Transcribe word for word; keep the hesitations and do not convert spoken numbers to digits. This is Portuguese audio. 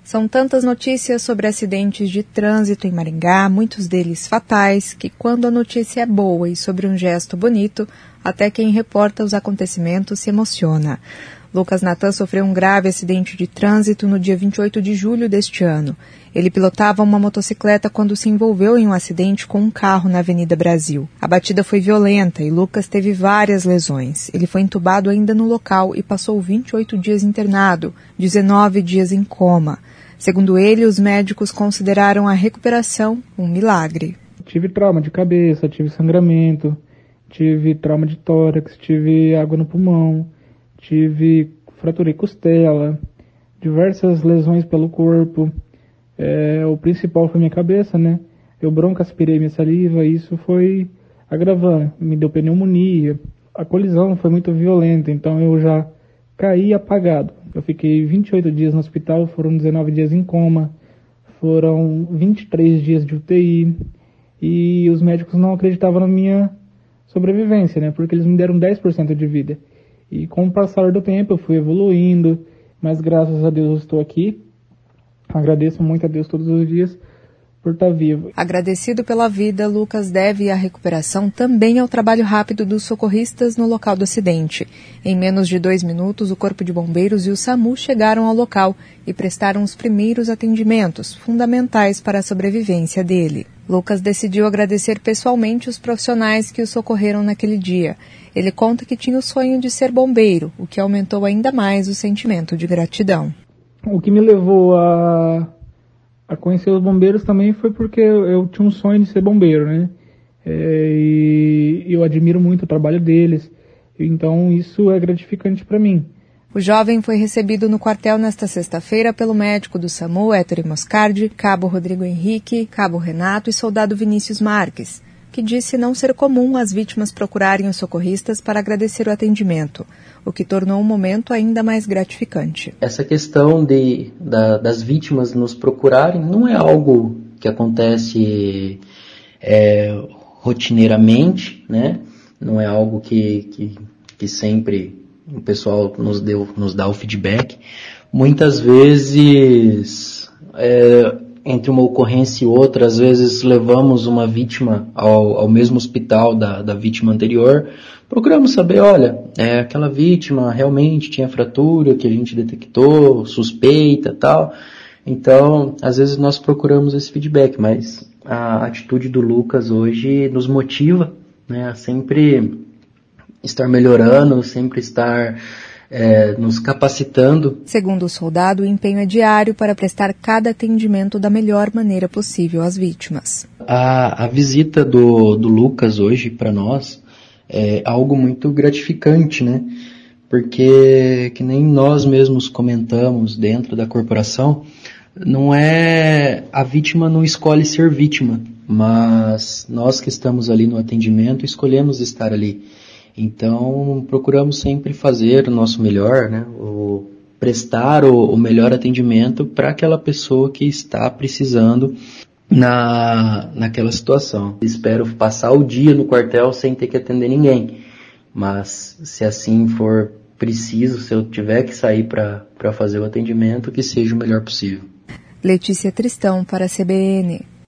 São tantas notícias sobre acidentes de trânsito em Maringá, muitos deles fatais, que quando a notícia é boa e sobre um gesto bonito, até quem reporta os acontecimentos se emociona. Lucas Natan sofreu um grave acidente de trânsito no dia vinte e oito de julho deste ano. Ele pilotava uma motocicleta quando se envolveu em um acidente com um carro na Avenida Brasil. A batida foi violenta e Lucas teve várias lesões. Ele foi entubado ainda no local e passou vinte e oito dias internado, dezenove dias em coma. Segundo ele, os médicos consideraram a recuperação um milagre. Tive trauma de cabeça, tive sangramento, tive trauma de tórax, tive água no pulmão, tive fraturei costela, diversas lesões pelo corpo. É, o principal foi minha cabeça, né? Eu broncoaspirei minha saliva e isso foi agravando. Me deu pneumonia. A colisão foi muito violenta, então eu já caí apagado. Eu fiquei vinte e oito dias no hospital, foram dezenove dias em coma, foram vinte e três dias de U T I e os médicos não acreditavam na minha sobrevivência, né? Porque eles me deram dez por cento de vida. E com o passar do tempo eu fui evoluindo, mas graças a Deus eu estou aqui. Agradeço muito a Deus todos os dias por estar vivo. Agradecido pela vida, Lucas deve a recuperação também ao trabalho rápido dos socorristas no local do acidente. Em menos de dois minutos, o Corpo de Bombeiros e o SAMU chegaram ao local e prestaram os primeiros atendimentos, fundamentais para a sobrevivência dele. Lucas decidiu agradecer pessoalmente os profissionais que o socorreram naquele dia. Ele conta que tinha o sonho de ser bombeiro, o que aumentou ainda mais o sentimento de gratidão. O que me levou a, a conhecer os bombeiros também foi porque eu, eu tinha um sonho de ser bombeiro, né? É, e eu admiro muito o trabalho deles, então isso é gratificante para mim. O jovem foi recebido no quartel nesta sexta-feira pelo médico do SAMU, Héctor Moscardi, cabo Rodrigo Henrique, cabo Renato e soldado Vinícius Marques, que disse não ser comum as vítimas procurarem os socorristas para agradecer o atendimento, o que tornou o momento ainda mais gratificante. Essa questão de, da, das vítimas nos procurarem não é algo que acontece é, rotineiramente, né? Não é algo que, que, que sempre o pessoal nos, deu, nos dá o feedback. Muitas vezes, é, entre uma ocorrência e outra, às vezes levamos uma vítima ao, ao mesmo hospital da, da vítima anterior, procuramos saber, olha, é, aquela vítima realmente tinha fratura que a gente detectou, suspeita e tal. Então, às vezes nós procuramos esse feedback, mas a atitude do Lucas hoje nos motiva, né, a sempre estar melhorando, sempre estar é, nos capacitando. Segundo o soldado, o empenho é diário para prestar cada atendimento da melhor maneira possível às vítimas. A, a visita do, do Lucas hoje para nós é algo muito gratificante, né? Porque, que nem nós mesmos comentamos dentro da corporação, não é, a vítima não escolhe ser vítima, mas nós que estamos ali no atendimento escolhemos estar ali. Então, procuramos sempre fazer o nosso melhor, né? O, prestar o, o melhor atendimento para aquela pessoa que está precisando na, naquela situação. Espero passar o dia no quartel sem ter que atender ninguém, mas se assim for preciso, se eu tiver que sair para para fazer o atendimento, que seja o melhor possível. Letícia Tristão para a C B N.